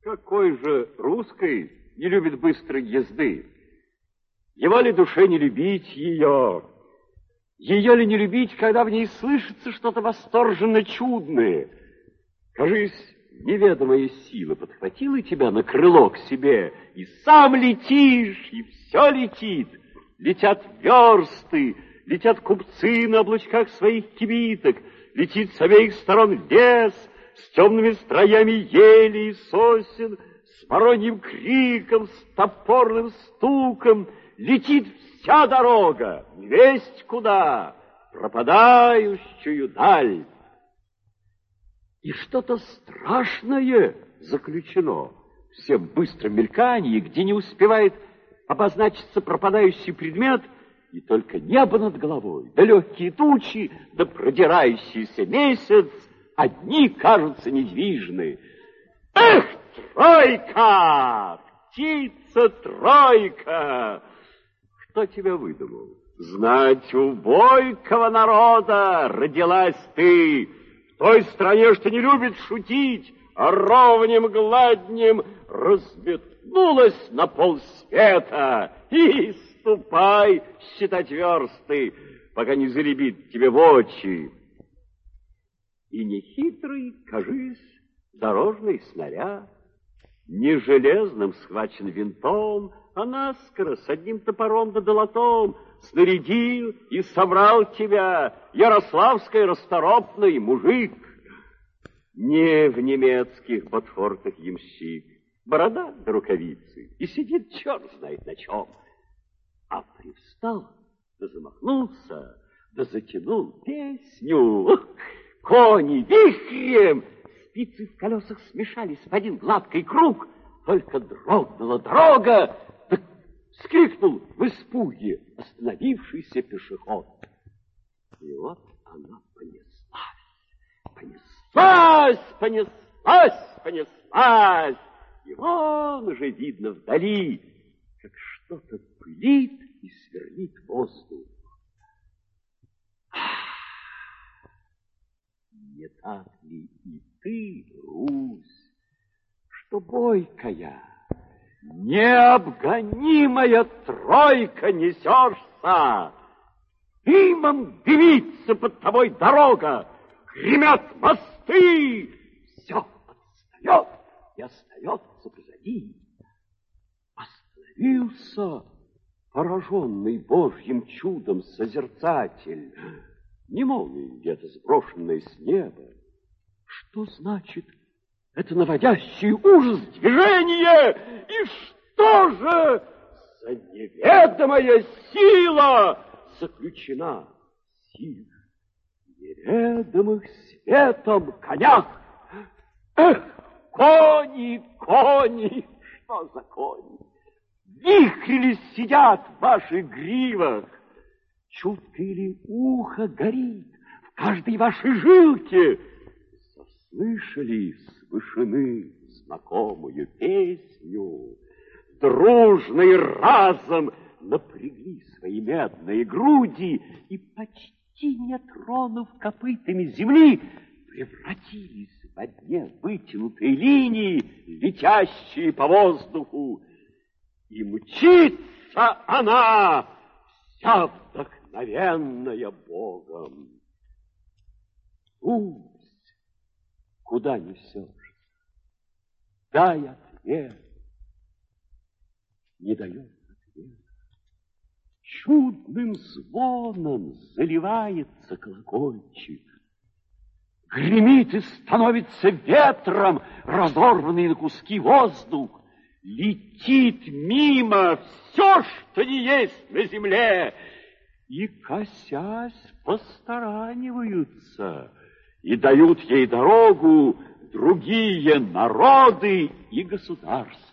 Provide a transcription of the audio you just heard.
Какой же русской не любит быстрой езды? Его ли душе не любить ее? Ее ли не любить, когда в ней слышится что-то восторженно чудное? Кажись, неведомая сила подхватила тебя на крыло к себе, и сам летишь, и все летит. Летят версты, летят купцы на облачках своих кибиток, летит с обеих сторон лес с темными строями ели и сосен, с вороньим криком, с топорным стуком. Летит вся дорога, невесть куда, пропадающую даль. И что-то страшное заключено в всем быстром мелькании, где не успевает обозначиться пропадающий предмет, и только небо над головой, да легкие тучи, да продирающийся месяц, одни кажутся недвижны. Эх, тройка! Птица тройка! Кто тебя выдумал? Знать, у бойкого народа родилась ты, в той стране, что не любит шутить, а ровнем гладнем разметнулась на полсвета. И ступай считать версты, пока не заребит тебе в очи. И нехитрый, кажись, дорожный снаряд, не железным схвачен винтом, а наскоро с одним топором да долотом снарядил и собрал тебя, ярославский расторопный мужик. Не в немецких ботфортах ямщик, борода до рукавицы, и сидит черт знает на чем. А привстал, да замахнулся, да затянул песню. Кони вихрем, спицы в колесах смешались в один гладкий круг, только дрогнула дорога, так вскрикнул в испуге остановившийся пешеход. И вот она понеслась. И вон уже видно вдали, как что-то пылит и сверлит воздух. Не так ли и ты, Русь, что бойкая, необгонимая тройка несешься? Дымом дымится под тобой дорога, гремят мосты, все отстает и остается позади. Остановился пораженный Божьим чудом созерцатель, не молнией где-то сброшенная с неба. Что значит это наводящий ужас движение? И что же за неведомая сила заключена в силах неведомых светом конях? Эх, кони, что за кони? Вихрили сидят в ваших гривах. Чутко ли ухо горит в каждой вашей жилке? Заслышали с вышины знакомую песню, дружно и разом напрягли свои медные груди и, почти не тронув копытами земли, превратились в одни вытянутые линии, летящие по воздуху. И мчится она, вся вдохновенная Богом. Русь, куда несешься? Дай ответ. Не дает ответ. Чудным звоном заливается колокольчик. Гремит и становится ветром разорванный на куски воздух. Летит мимо все, что не есть на земле, и, косясь, постараниваются, и дают ей дорогу другие народы и государства.